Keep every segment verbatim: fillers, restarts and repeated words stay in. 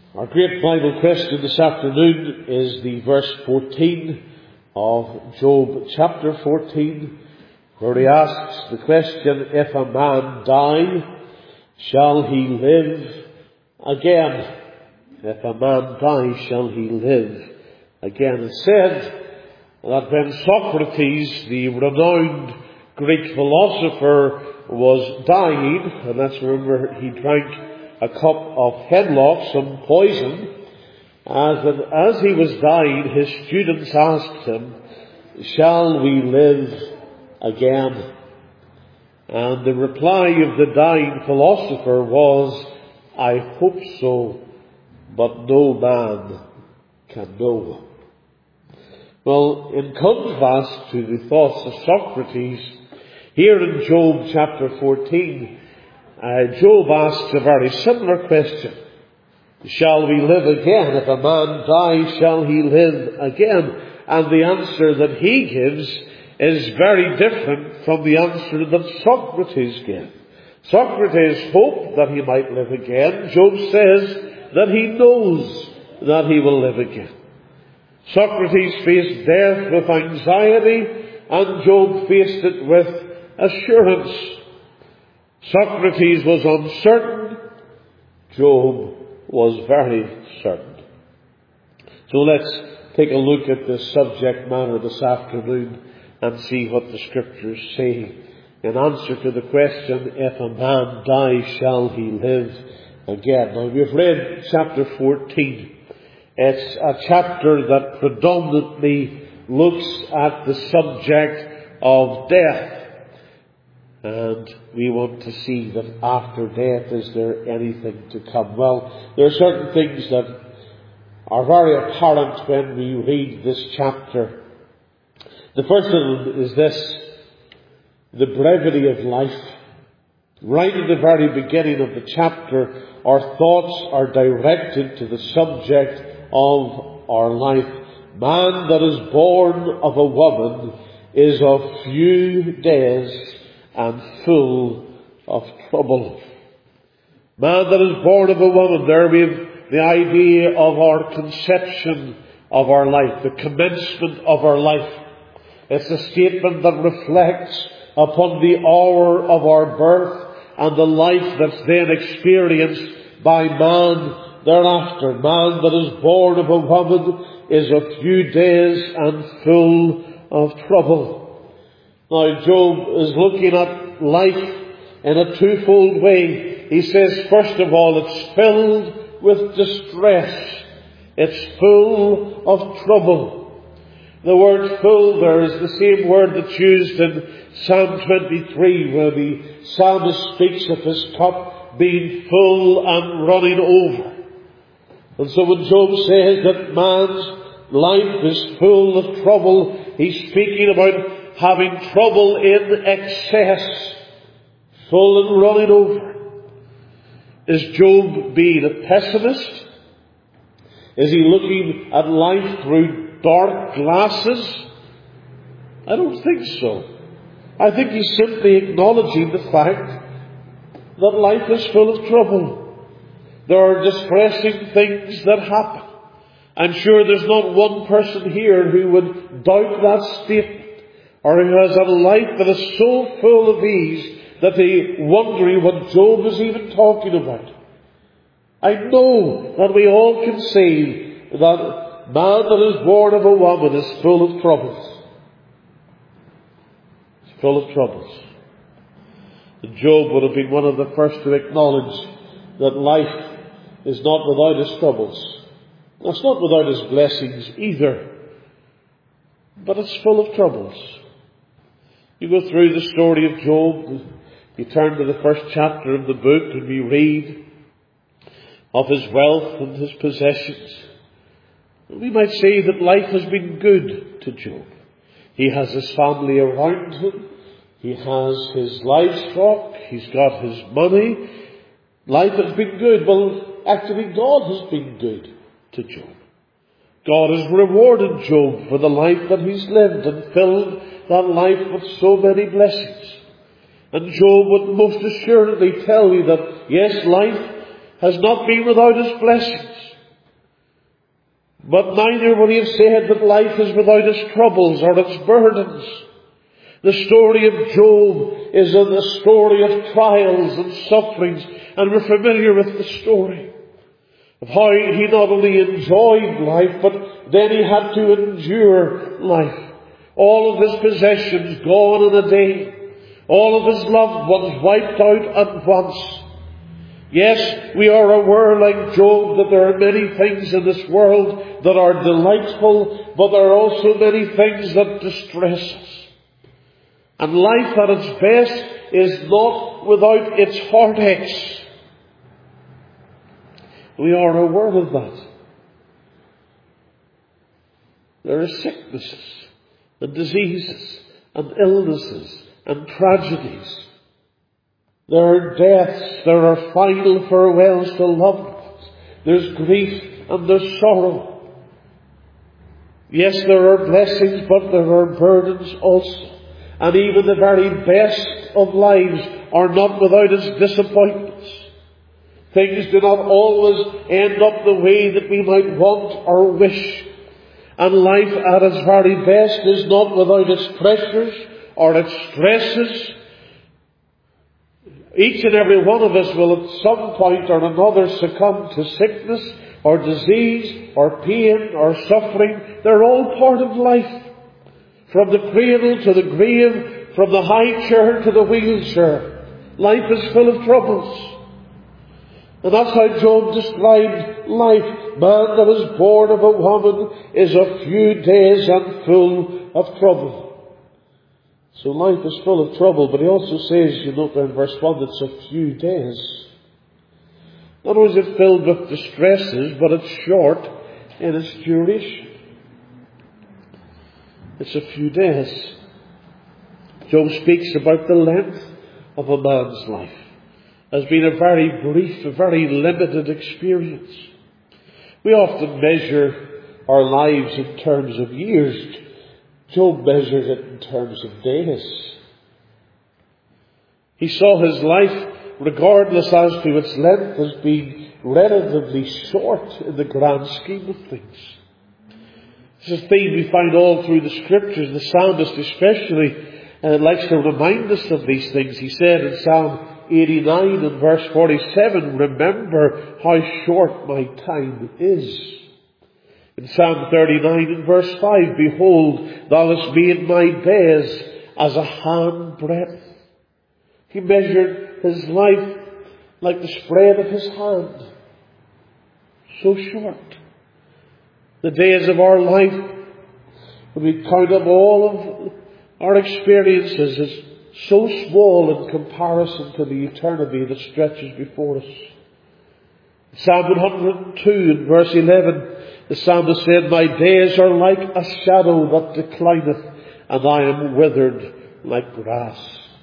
Our great Bible question this afternoon is the verse fourteen of Job chapter fourteen, where he asks the question, if a man die, shall he live again? If a man die, shall he live again? It said that when Socrates, the renowned Greek philosopher, was dying, and let's remember he drank a cup of headlock, some poison, as, as he was dying, his students asked him, shall we live again? And the reply of the dying philosopher was, I hope so, but no man can know. Well, in contrast to the thoughts of Socrates, here in Job chapter fourteen, uh, Job asks a very similar question. Shall we live again? If a man die, shall he live again? And the answer that he gives is very different from the answer that Socrates gave. Socrates hoped that he might live again. Job says that he knows that he will live again. Socrates faced death with anxiety, and Job faced it with assurance. Socrates was uncertain. Job was very certain. So let's take a look at this subject matter this afternoon and see what the Scriptures say in answer to the question, if a man die, shall he live again? Now, we've read chapter fourteen. It's a chapter that predominantly looks at the subject of death. And we want to see that after death, is there anything to come? Well, there are certain things that are very apparent when we read this chapter. The first of them is this: the brevity of life. Right at the very beginning of the chapter, our thoughts are directed to the subject of our life. Man that is born of a woman is of few days and full of trouble. Man that is born of a woman, there we have the idea of our conception of our life, the commencement of our life. It's a statement that reflects upon the hour of our birth and the life that's then experienced by man thereafter. Man that is born of a woman is of few days and full of trouble. Now, Job is looking at life in a twofold way. He says, first of all, it's filled with distress. It's full of trouble. The word full there is the same word that's used in Psalm twenty-three, where the psalmist speaks of his cup being full and running over. And so when Job says that man's life is full of trouble, he's speaking about having trouble in excess, full and running over. Is Job being a pessimist? Is he looking at life through dark glasses? I don't think so. I think he's simply acknowledging the fact that life is full of trouble. There are distressing things that happen. I'm sure there's not one person here who would doubt that statement, or who has a life that is so full of ease that they wondering what Job is even talking about. I know that we all can say that man that is born of a woman is full of troubles. It's full of troubles. And Job would have been one of the first to acknowledge that life is not without its troubles. It's not without its blessings either, but it's full of troubles. You go through the story of Job, you turn to the first chapter of the book, and we read of his wealth and his possessions. We might say that life has been good to Job. He has his family around him. He has his livestock. He's got his money. Life has been good. Well, actually, God has been good to Job. God has rewarded Job for the life that he's lived and filled that life with so many blessings. And Job would most assuredly tell you that, yes, life has not been without its blessings. But neither would he have said that life is without its troubles or its burdens. The story of Job is a the story of trials and sufferings, and we're familiar with the story of how he not only enjoyed life, but then he had to endure life. All of his possessions gone in a day. All of his loved ones wiped out at once. Yes, we are aware, like Job, that there are many things in this world that are delightful, but there are also many things that distress us. And life at its best is not without its heartaches. We are aware of that. There are sicknesses and diseases and illnesses and tragedies. There are deaths, there are final farewells to loved ones. There's grief and there's sorrow. Yes, there are blessings, but there are burdens also. And even the very best of lives are not without its disappointments. Things do not always end up the way that we might want or wish. And life at its very best is not without its pressures or its stresses. Each and every one of us will at some point or another succumb to sickness or disease or pain or suffering. They're all part of life. From the cradle to the grave, from the high chair to the wheelchair, life is full of troubles. And that's how Job described life. Man that is born of a woman is a few days and full of trouble. So life is full of trouble, but he also says, you note there in verse one, it's a few days. Not only is it filled with distresses, but it's short in its duration. It's a few days. Job speaks about the length of a man's life as being a very brief, a very limited experience. We often measure our lives in terms of years. Job measured it in terms of days. He saw his life, regardless as to its length, as being relatively short in the grand scheme of things. This is a theme we find all through the Scriptures. The psalmist especially uh, likes to remind us of these things. He said in Psalm eighty-nine and verse forty-seven, remember how short my time is. In Psalm thirty-nine and verse five, behold, thou hast made my days as a handbreadth. He measured his life like the spread of his hand. So short. The days of our life, when we count up all of our experiences, is so small in comparison to the eternity that stretches before us. Psalm one hundred two and verse eleven, the psalmist said, my days are like a shadow that declineth, and I am withered like grass.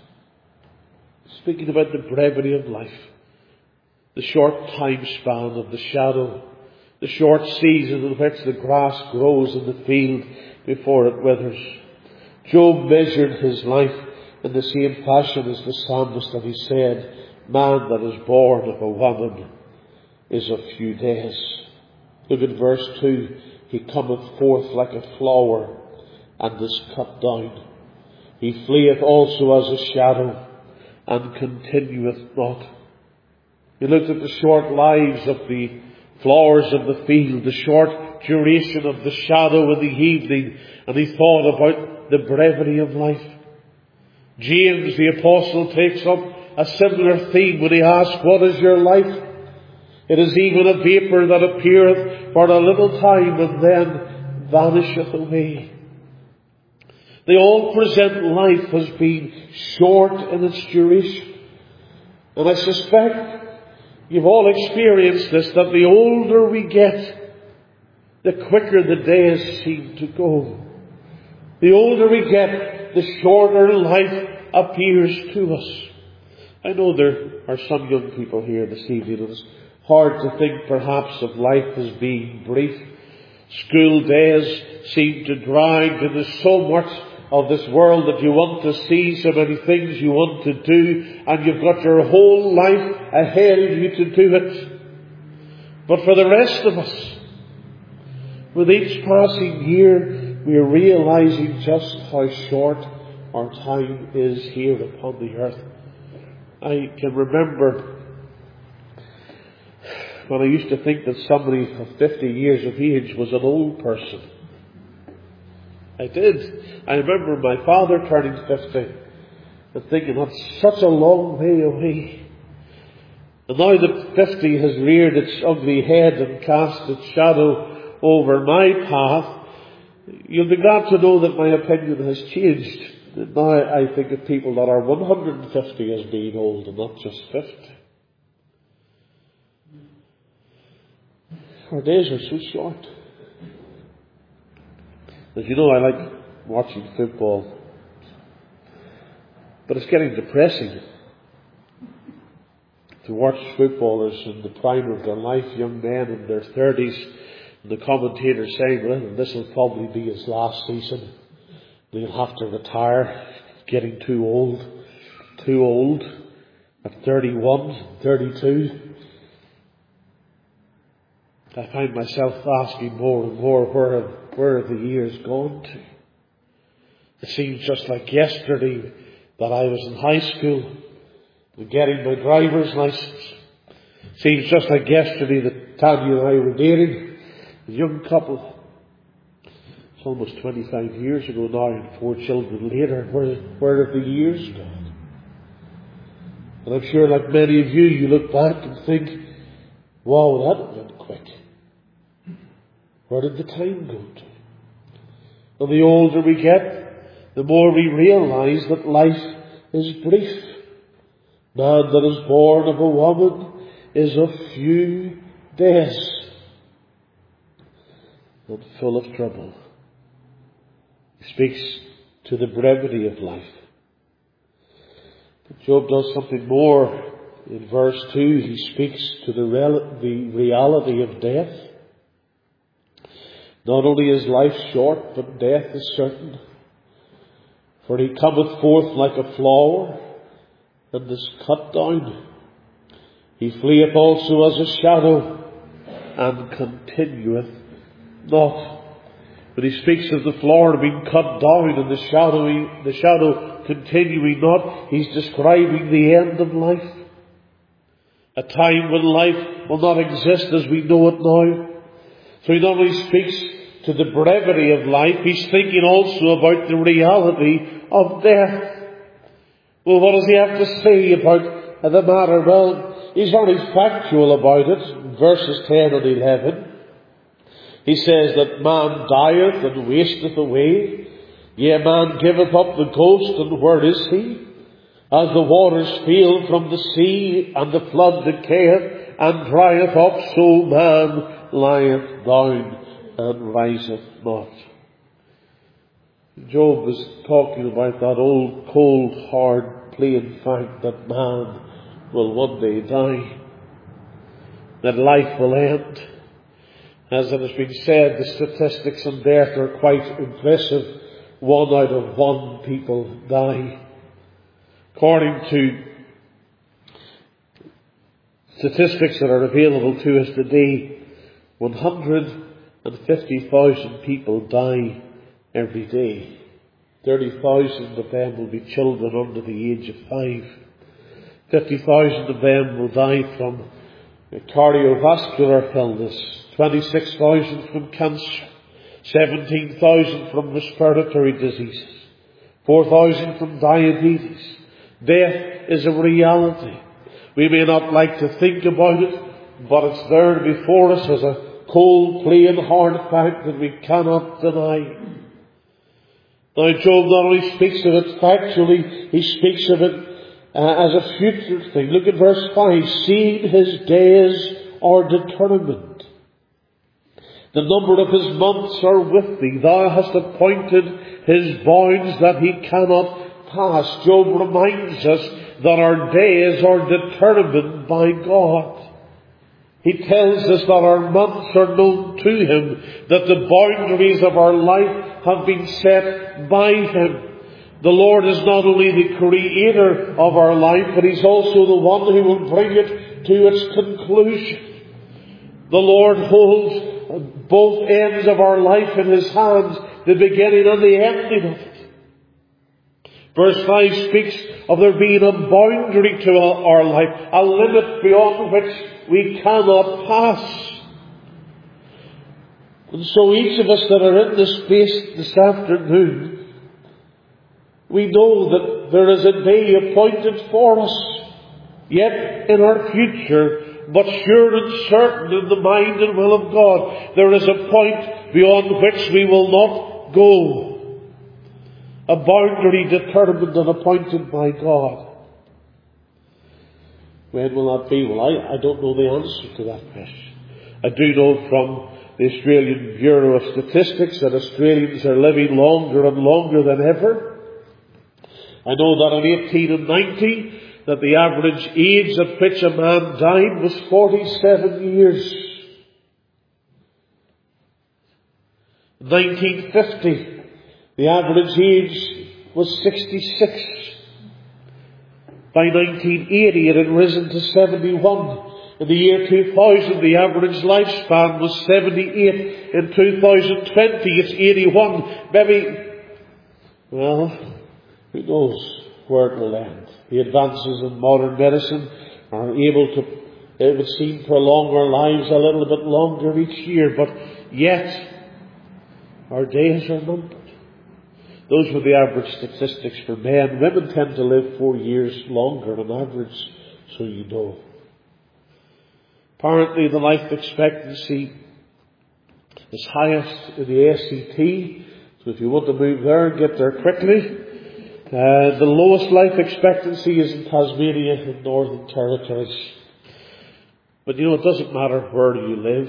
Speaking about the brevity of life, the short time span of the shadow, the short season in which the grass grows in the field before it withers. Job measured his life in the same fashion as the psalmist, and he said, man that is born of a woman is of few days. Look at verse two. He cometh forth like a flower and is cut down. He fleeth also as a shadow and continueth not. He looked at the short lives of the flowers of the field, the short duration of the shadow in the evening, and he thought about the brevity of life. James the Apostle takes up a similar theme when he asks, what is your life? It is even a vapour that appeareth for a little time and then vanisheth away. They all present life as being short in its duration. And I suspect you've all experienced this, that the older we get, the quicker the days seem to go. The older we get, the shorter life appears to us. I know there are some young people here this evening, and it's hard to think perhaps of life as being brief. School days seem to drag, and there's so much of this world that you want to see, so many things you want to do, and you've got your whole life ahead of you to do it. But for the rest of us, With each passing year, we are realizing just how short our time is here upon the earth. I can remember when I used to think that somebody of fifty years of age was an old person. I did. I remember my father turning fifty and thinking, that's such a long way away. And now that fifty has reared its ugly head and cast its shadow over my path, you'll be glad to know that my opinion has changed. Now I think of people that are one hundred fifty as being old and not just fifty. Our days are so short. As you know, I like watching football, but it's getting depressing to watch footballers in the prime of their life, young men in their thirties, and the commentators saying, well, this will probably be his last season. He'll have to retire, getting too old, too old, at thirty-one, thirty-two. I find myself asking more and more, where have, where have the years gone to? It seems just like yesterday that I was in high school and getting my driver's license. It seems just like yesterday that Tanya and I were dating, a young couple. It's almost twenty-five years ago now, and four children later. Where, where have the years gone? And I'm sure, like many of you, you look back and think, wow, that went quick. Where did the time go to? And the older we get, the more we realize that life is brief. Man that is born of a woman is of few days and full of trouble. He speaks to the brevity of life. But Job does something more. In verse two, he speaks to the, rel- the reality of death. Not only is life short, but death is certain. For he cometh forth like a flower, and is cut down. He fleeth also as a shadow, and continueth not. But he speaks of the flower being cut down, and the shadow, the shadow continuing not. He's describing the end of life. A time when life will not exist as we know it now. So he not only speaks to the brevity of life, he's thinking also about the reality of death. Well, what does he have to say about the matter? Well, he's very factual about it. Verses ten and eleven. He says that man dieth and wasteth away. Yea, man giveth up the ghost, and where is he? As the waters fail from the sea, and the flood decayeth and drieth up, so man lieth down and riseth not. Job is talking about that old, cold, hard, plain fact that man will one day die, that life will end. As it has been said, the statistics on death are quite impressive. One out of one people die. According to statistics that are available to us today, one hundred fifty thousand people die every day. thirty thousand of them will be children under the age of five. fifty thousand of them will die from cardiovascular illness. twenty-six thousand from cancer. seventeen thousand from respiratory diseases. four thousand from diabetes. Death is a reality. We may not like to think about it, but it's there before us as a cold, plain, hard fact that we cannot deny. Now, Job not only speaks of it factually, he speaks of it uh, as a future thing. Look at verse five. Seeing his days are determined, the number of his months are with thee. Thou hast appointed his bounds that he cannot pass. Job reminds us that our days are determined by God. He tells us that our months are known to him, that the boundaries of our life have been set by him. The Lord is not only the creator of our life, but he's also the one who will bring it to its conclusion. The Lord holds both ends of our life in His hands, the beginning and the ending of it. Verse five speaks of there being a boundary to our life, a limit beyond which we cannot pass. And so each of us that are in this place this afternoon, we know that there is a day appointed for us, yet in our future, but sure and certain in the mind and will of God, there is a point beyond which we will not go. A boundary determined and appointed by God. When will that be? Well, I, I don't know the answer to that question. I do know from the Australian Bureau of Statistics that Australians are living longer and longer than ever. I know that in eighteen ninety, that the average age at which a man died was forty-seven years. In nineteen fifty, the average age was sixty-six. By nineteen eighty, it had risen to seventy-one. In the year two thousand, the average lifespan was seventy-eight. In two thousand twenty, it's eighty-one. Maybe, well, who knows where it will end. The advances in modern medicine are able to, it would seem, prolong our lives a little bit longer each year, but yet our days are numbered. Those were the average statistics for men. Women tend to live four years longer on average, so you know. Apparently the life expectancy is highest in the S C T, so if you want to move there and get there quickly. Uh, the lowest life expectancy is in Tasmania and Northern Territories. But you know, it doesn't matter where you live.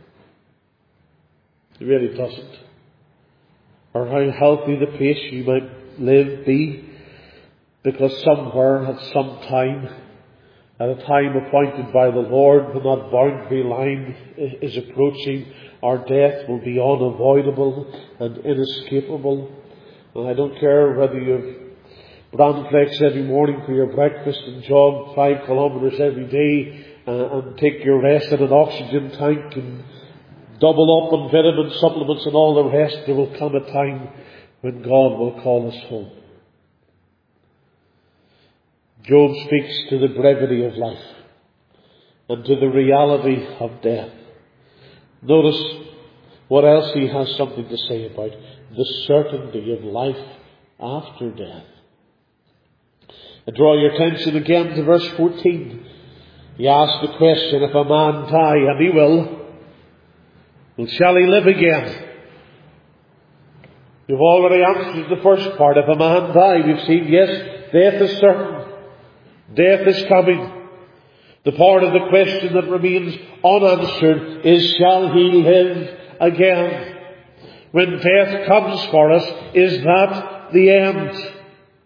It really doesn't. Or how healthy the place you might live be, because somewhere at some time, at a time appointed by the Lord, when that boundary line is approaching, our death will be unavoidable and inescapable. And I don't care whether you have bran flakes every morning for your breakfast and jog five kilometres every day uh, and take your rest in an oxygen tank and double up on vitamin supplements and all the rest. There will come a time when God will call us home. Job speaks to the brevity of life and to the reality of death. Notice what else he has something to say about: the certainty of life after death. I draw your attention again to verse fourteen. He asks the question, if a man die, and he will, well, shall he live again? We've already answered the first part. If a man die, we've seen, yes, death is certain. Death is coming. The part of the question that remains unanswered is, shall he live again? When death comes for us, is that the end?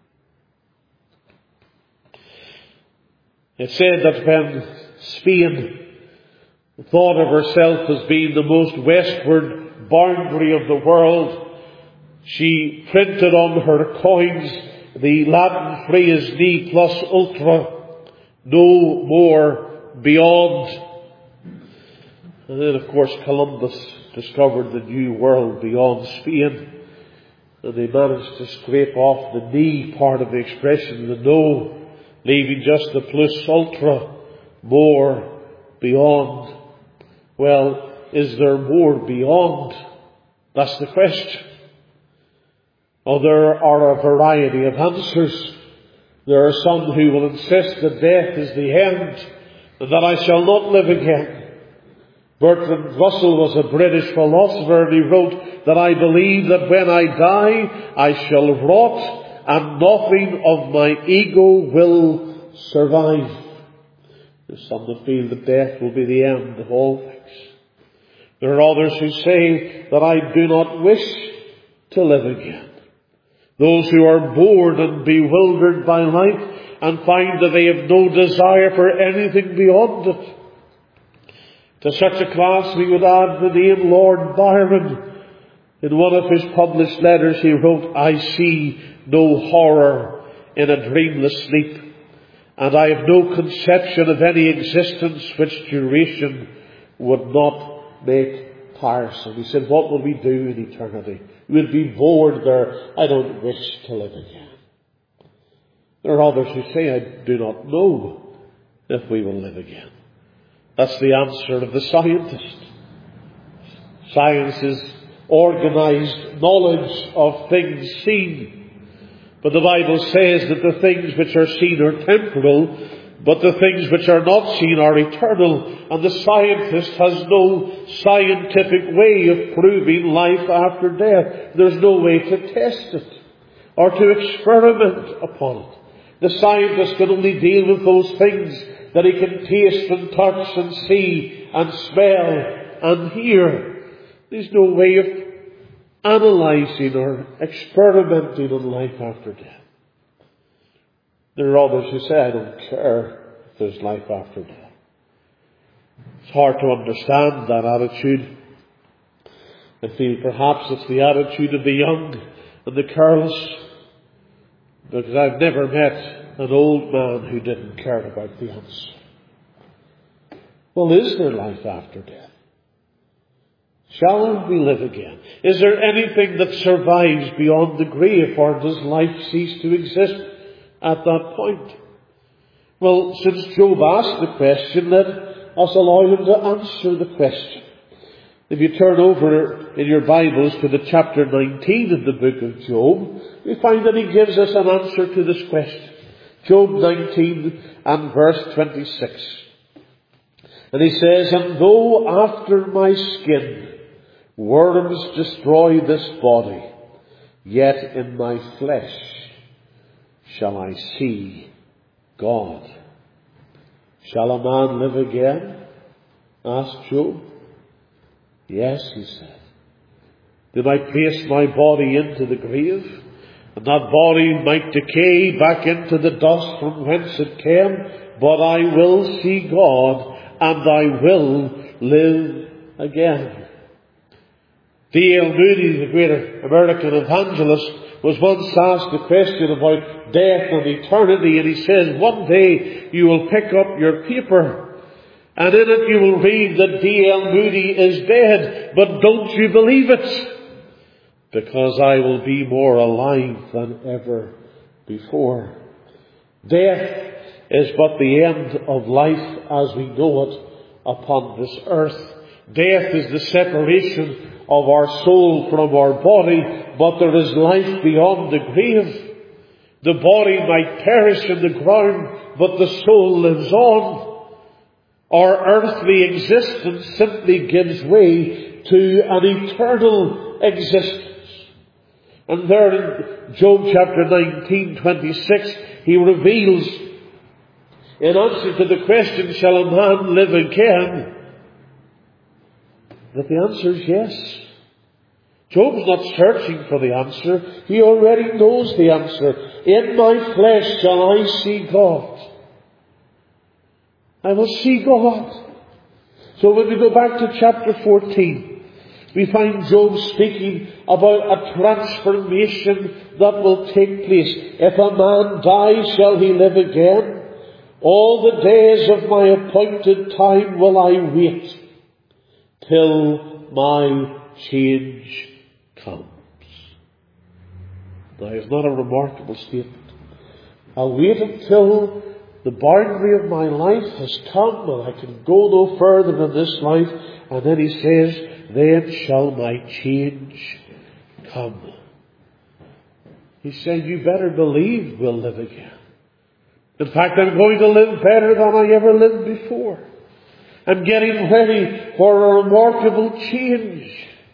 It's said that when Spain thought of herself as being the most westward boundary of the world, she printed on her coins the Latin phrase ne plus ultra, no more beyond. And then of course Columbus discovered the new world beyond Spain, and they managed to scrape off the ne part of the expression, the no, leaving just the plus ultra, more beyond. Well, is there more beyond? That's the question. Oh, there are a variety of answers. There are some who will insist that death is the end and that I shall not live again. Bertrand Russell was a British philosopher, and he wrote that I believe that when I die I shall rot and nothing of my ego will survive. There's some that feel that death will be the end of all things. There are others who say that I do not wish to live again. Those who are bored and bewildered by life and find that they have no desire for anything beyond it. To such a class we would add the name Lord Byron. In one of his published letters he wrote, I see no horror in a dreamless sleep, and I have no conception of any existence which duration would not make tiresome. He said, what will we do in eternity? We would be bored there. I don't wish to live again. There are others who say, I do not know if we will live again. That's the answer of the scientist. Science is organized knowledge of things seen. But the Bible says that the things which are seen are temporal, but the things which are not seen are eternal. And the scientist has no scientific way of proving life after death. There's no way to test it or to experiment upon it. The scientist can only deal with those things that he can taste and touch and see and smell and hear. There's no way of analysing or experimenting on life after death. There are others who say, I don't care if there's life after death. It's hard to understand that attitude. I feel perhaps it's the attitude of the young and the careless, because I've never met an old man who didn't care about the answer. Well, is there life after death? Shall we live again? Is there anything that survives beyond the grave, or does life cease to exist at that point? Well, since Job asked the question, let us allow him to answer the question. If you turn over in your Bibles to the chapter nineteen of the book of Job, we find that he gives us an answer to this question. Job nineteen and verse twenty-six. And he says, and though after my skin worms destroy this body, yet in my flesh shall I see God. Shall a man live again? Asked Job. Yes, he said. Did I place my body into the grave, and that body might decay back into the dust from whence it came, but I will see God, and I will live again. D L Moody, the great American evangelist, was once asked a question about death and eternity, and he says, one day you will pick up your paper, and in it you will read that D L Moody is dead, but don't you believe it? Because I will be more alive than ever before. Death is but the end of life as we know it upon this earth. Death is the separation of our soul from our body, but there is life beyond the grave. The body might perish in the ground, but the soul lives on. Our earthly existence simply gives way to an eternal existence. And there in Job chapter nineteen, twenty-six, he reveals, in answer to the question, shall a man live again? That the answer is yes. Job's not searching for the answer. He already knows the answer. In my flesh shall I see God. I will see God. So when we go back to chapter fourteen, we find Job speaking about a transformation that will take place. If a man die, shall he live again? All the days of my appointed time will I wait, till my change comes. Now, it's not a remarkable statement. I'll wait until the boundary of my life has come and I can go no further than this life. And then he says, then shall my change come. He's saying, you better believe we'll live again. In fact, I'm going to live better than I ever lived before. I'm getting ready for a remarkable change.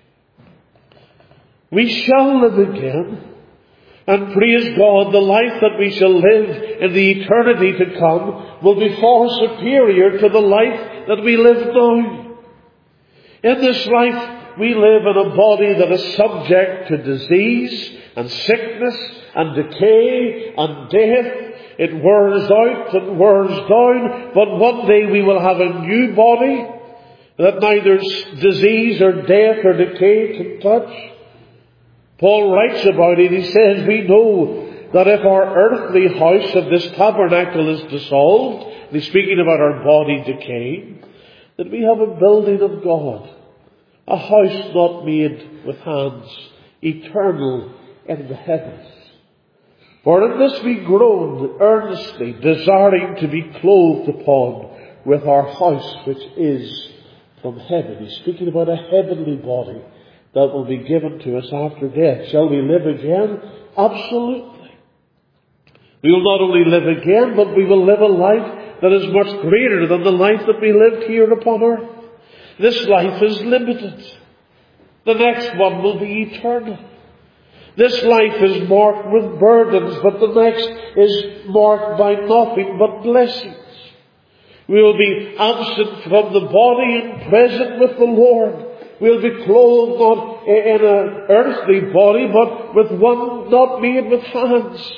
We shall live again. And praise God, the life that we shall live in the eternity to come will be far superior to the life that we live now. In this life, we live in a body that is subject to disease and sickness and decay and death. It wears out and wears down, but one day we will have a new body that neither disease or death or decay can touch. Paul writes about it. He says, we know that if our earthly house of this tabernacle is dissolved, he's speaking about our body decaying, that we have a building of God, a house not made with hands, eternal in the heavens. For in this we groan earnestly, desiring to be clothed upon with our house which is from heaven. He's speaking about a heavenly body that will be given to us after death. Shall we live again? Absolutely. We will not only live again, but we will live a life that is much greater than the life that we lived here upon earth. This life is limited. The next one will be eternal. This life is marked with burdens, but the next is marked by nothing but blessings. We will be absent from the body and present with the Lord. We'll be clothed not in an earthly body, but with one not made with hands.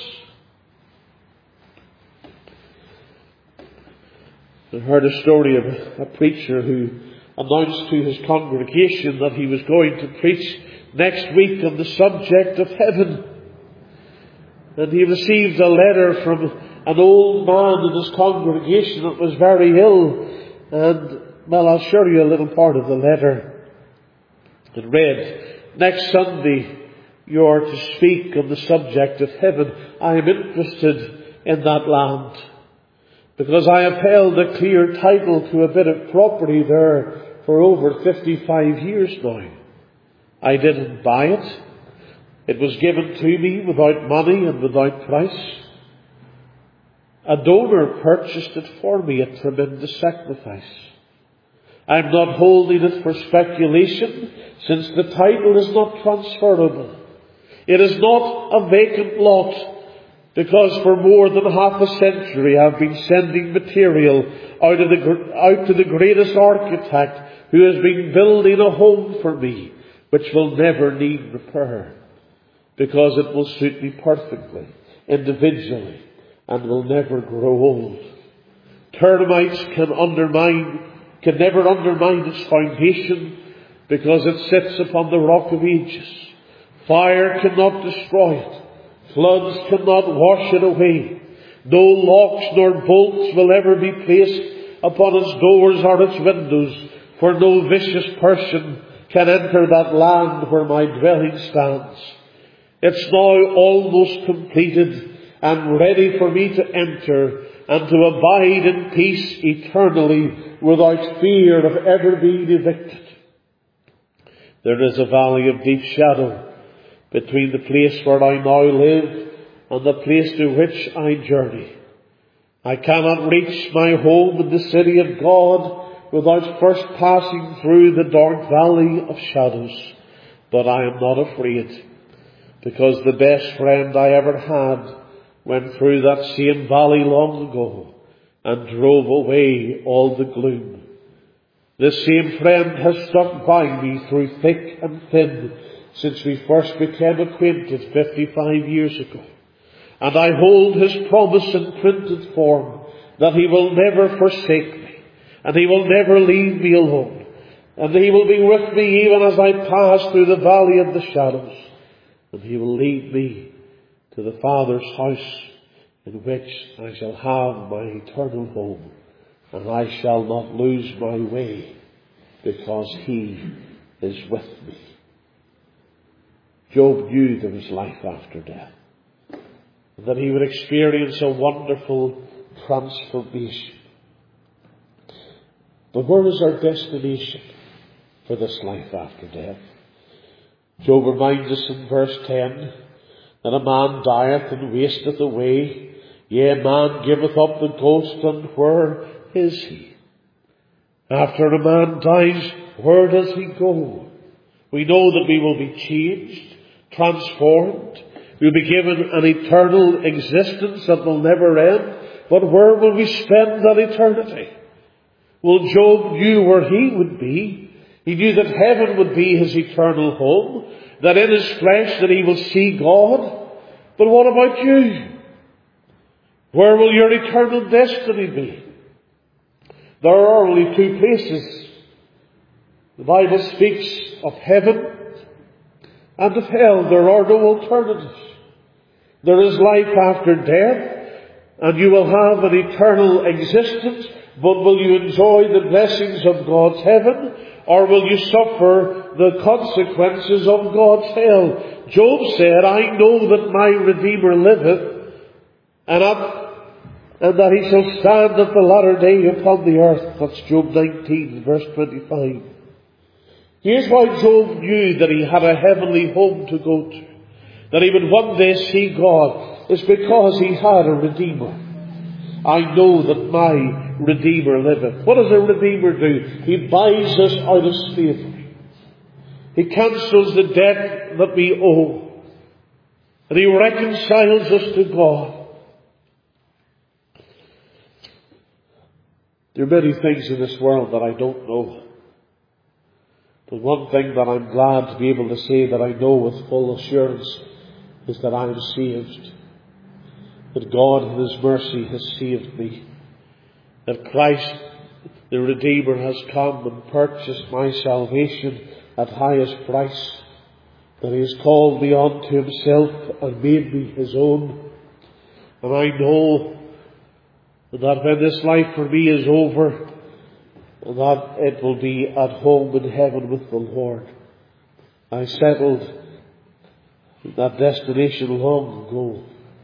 I heard a story of a preacher who announced to his congregation that he was going to preach next week on the subject of heaven. And he received a letter from an old man in his congregation that was very ill. And, well, I'll show you a little part of the letter. It read, "Next Sunday you are to speak on the subject of heaven. I am interested in that land, because I have held a clear title to a bit of property there for over fifty-five years now. I didn't buy it. It was given to me without money and without price. A donor purchased it for me at tremendous sacrifice. I'm not holding it for speculation, since the title is not transferable. It is not a vacant lot, because for more than half a century I've been sending material out, of the, out to the greatest architect who has been building a home for me, which will never need repair, because it will suit me perfectly, individually, and will never grow old. Termites can undermine, can never undermine its foundation, because it sits upon the rock of ages. Fire cannot destroy it. Floods cannot wash it away. No locks nor bolts will ever be placed upon its doors or its windows, for no vicious person can enter that land where my dwelling stands. It's now almost completed and ready for me to enter and to abide in peace eternally without fear of ever being evicted. There is a valley of deep shadow between the place where I now live and the place to which I journey. I cannot reach my home in the city of God without first passing through the dark valley of shadows. But I am not afraid, because the best friend I ever had went through that same valley long ago and drove away all the gloom. This same friend has stuck by me through thick and thin since we first became acquainted fifty-five years ago. And I hold his promise in printed form that he will never forsake me, and he will never leave me alone, and he will be with me even as I pass through the valley of the shadows, and he will lead me to the Father's house, in which I shall have my eternal home, and I shall not lose my way, because he is with me." Job knew there was life after death, and that he would experience a wonderful transformation. But where is our destination for this life after death? Job reminds us in verse ten that a man dieth and wasteth away, yea, man giveth up the ghost, and where is he? After a man dies, where does he go? We know that we will be changed, transformed. We'll be given an eternal existence that will never end. But where will we spend that eternity? Well, Job knew where he would be. He knew that heaven would be his eternal home, that in his flesh that he will see God. But what about you? Where will your eternal destiny be? There are only two places. The Bible speaks of heaven and of hell. There are no alternatives. There is life after death, and you will have an eternal existence, but will you enjoy the blessings of God's heaven, or will you suffer the consequences of God's hell? Job said, I know that my Redeemer liveth, and, at, and that he shall stand at the latter day upon the earth. That's Job nineteen, verse twenty-five. Here's why Job knew that he had a heavenly home to go to, that he would one day see God. It's because he had a Redeemer. I know that my Redeemer liveth. What does a Redeemer do? He buys us out of slavery. He cancels the debt that we owe. And he reconciles us to God. There are many things in this world that I don't know. But one thing that I'm glad to be able to say that I know with full assurance is that I am saved. That God in His mercy has saved me. That Christ, the Redeemer, has come and purchased my salvation at highest price. That He has called me unto Himself and made me His own. And I know that when this life for me is over, that it will be at home in heaven with the Lord. I settled that destination long ago.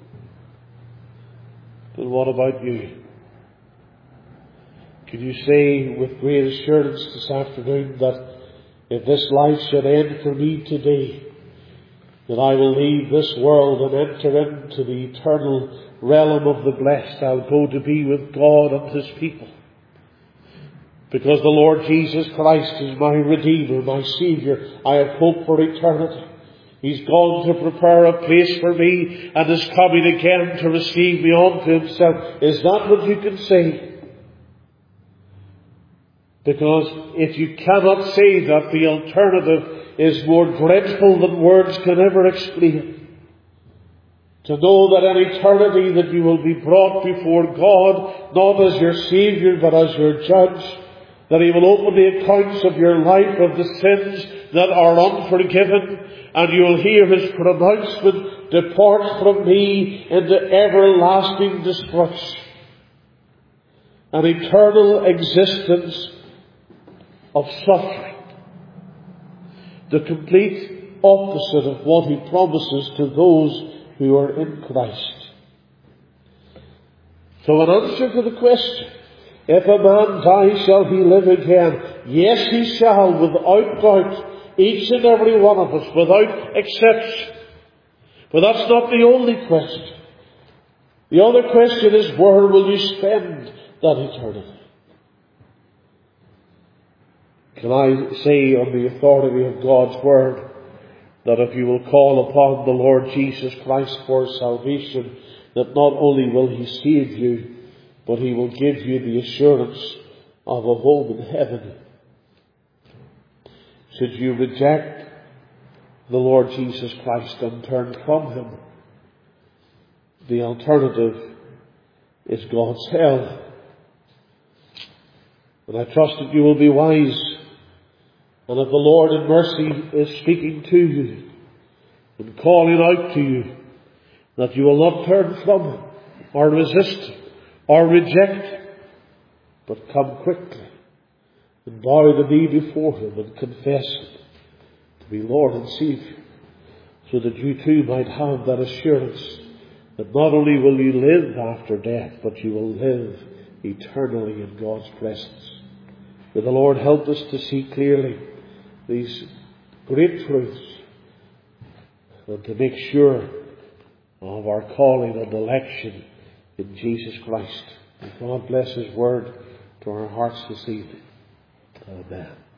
But what about you? Can you say with great assurance this afternoon that if this life should end for me today, that I will leave this world and enter into the eternal realm of the blessed? I'll go to be with God and His people. Because the Lord Jesus Christ is my Redeemer, my Saviour. I have hope for eternity. He's gone to prepare a place for me and is coming again to receive me unto Himself. Is that what you can say? Because if you cannot say that, the alternative is more dreadful than words can ever explain. To know that in eternity that you will be brought before God, not as your Saviour but as your Judge. That He will open the accounts of your life, of the sins that are unforgiven, and you will hear His pronouncement, depart from me into everlasting destruction. An eternal existence of suffering. The complete opposite of what He promises to those who are in Christ. So an answer to the question, if a man die, shall he live again? Yes, he shall, without doubt. Each and every one of us, without exception. But that's not the only question. The other question is, where will you spend that eternity? Can I say on the authority of God's Word that if you will call upon the Lord Jesus Christ for salvation, that not only will He save you, but He will give you the assurance of a home in heaven. Should you reject the Lord Jesus Christ and turn from Him, the alternative is God's hell. And I trust that you will be wise, and if the Lord in mercy is speaking to you and calling out to you, that you will not turn from Him or resist Him or reject, but come quickly and bow the knee before Him and confess Him to be Lord and Saviour, so that you too might have that assurance that not only will you live after death, but you will live eternally in God's presence. May the Lord help us to see clearly these great truths and to make sure of our calling and election in Jesus Christ. And God bless His Word to our hearts this evening. Amen.